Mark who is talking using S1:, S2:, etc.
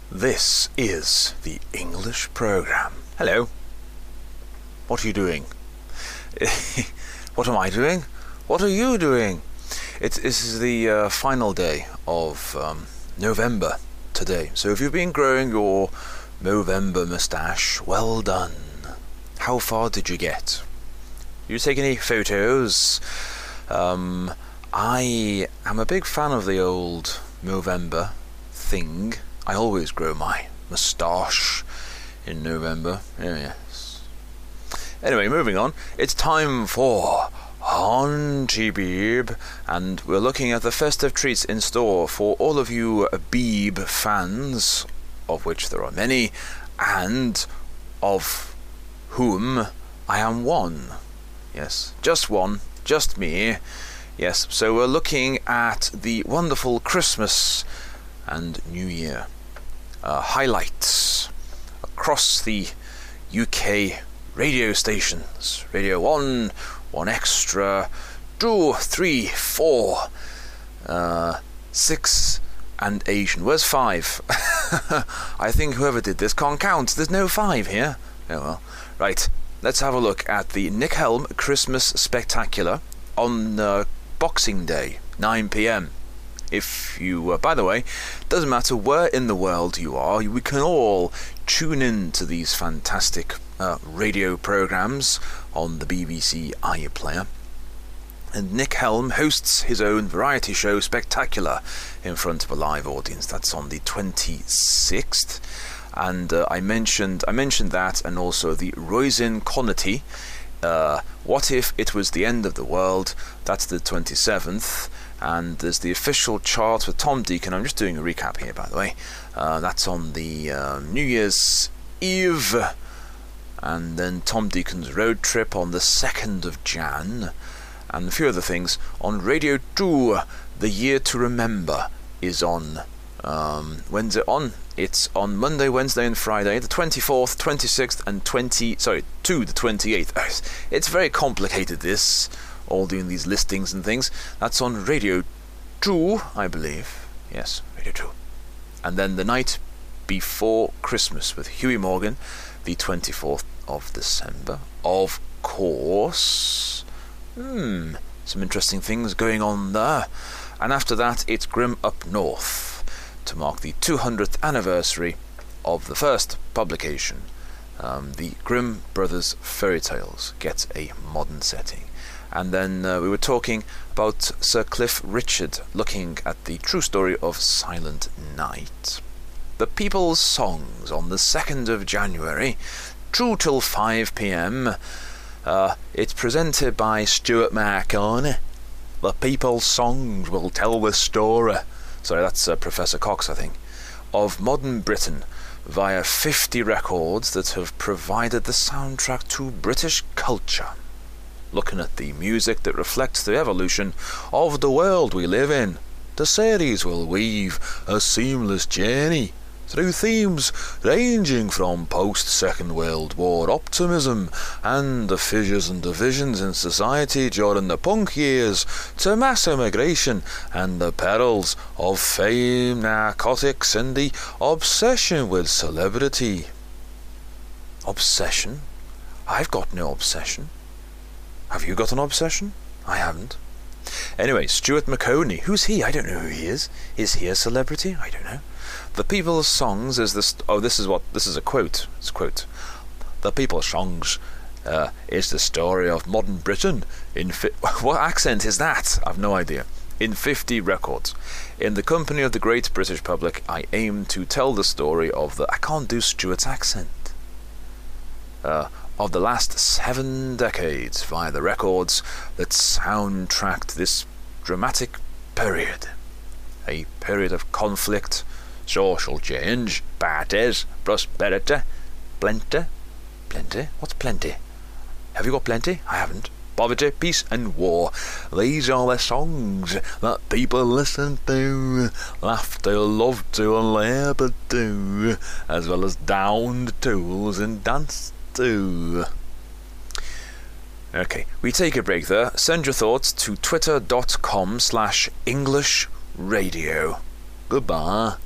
S1: This is the English program. Hello. What are you doing? What am I doing? What are you doing? This is the final day of November today. So if you've been growing your November moustache, well done. How far did you get? You take any photos? I am a big fan of the old November thing. I always grow my moustache in November. Yes. Anyway, moving on. It's time for Auntie Beeb, and we're looking at the festive treats in store for all of you Beeb fans, of which there are many, and of whom I am one. Yes, just one, just me. Yes, so we're looking at the wonderful Christmas and New Year highlights across the UK radio stations. Radio 1, 1 Extra, 2, 3, 4, 6, and Asian. Where's 5? I think whoever did this can't count. There's no 5 here. Oh well. Right, let's have a look at the Nick Helm Christmas Spectacular on Boxing Day, 9 p.m. If you, by the way, doesn't matter where in the world you are, we can all tune in to these fantastic radio programs on the BBC iPlayer. And Nick Helm hosts his own variety show Spectacular in front of a live audience. That's on the 26th. And I mentioned that, and also the Roisin Connaughty, What If It Was the End of the World? That's the 27th. And there's the official chart with Tom Deacon. I'm just doing a recap here, by the way. That's on the New Year's Eve. And then Tom Deacon's Road Trip on the 2nd of Jan. And a few other things. On Radio 2, The Year to Remember is on. When's it on? It's on Monday, Wednesday and Friday, the 24th, 26th and to the 28th. It's very complicated, this, all doing these listings and things. That's on Radio 2, I believe. Yes, Radio 2. And then the night before Christmas with Huey Morgan, the 24th of December. Of course. Some interesting things going on there. And after that, it's Grimm Up North, to mark the 200th anniversary of the first publication. The Grimm Brothers Fairy Tales gets a modern setting. And then we were talking about Sir Cliff Richard, looking at the true story of Silent Night. The People's Songs on the 2nd of January, true till 5 p.m. It's presented by Stuart Marconi. The People's Songs will tell the story. Sorry, that's Professor Cox, I think. Of modern Britain via 50 records that have provided the soundtrack to British culture. Looking at the music that reflects the evolution of the world we live in. The series will weave a seamless journey through themes ranging from post-Second World War optimism and the fissures and divisions in society during the punk years to mass immigration and the perils of fame, narcotics and the obsession with celebrity. Obsession? I've got no obsession. Have you got an obsession? I haven't. Anyway, Stuart Maconie. Who's he? I don't know who he is. Is he a celebrity? I don't know. The People's Songs is this is a quote. It's a quote. The People's Songs is the story of modern Britain in what accent is that? I've no idea. In 50 records. In the company of the great British public, I aim to tell the story of I can't do Stuart's accent. Of the last 7 decades via the records that soundtracked this dramatic period. A period of conflict, social change, parties, prosperity, plenty. Plenty? What's plenty? Have you got plenty? I haven't. Poverty, peace and war. These are the songs that people listen to, laugh to, love to and labour to, as well as down the tools and dance to. Okay, we take a break there. Send your thoughts to twitter.com/English Radio. Goodbye.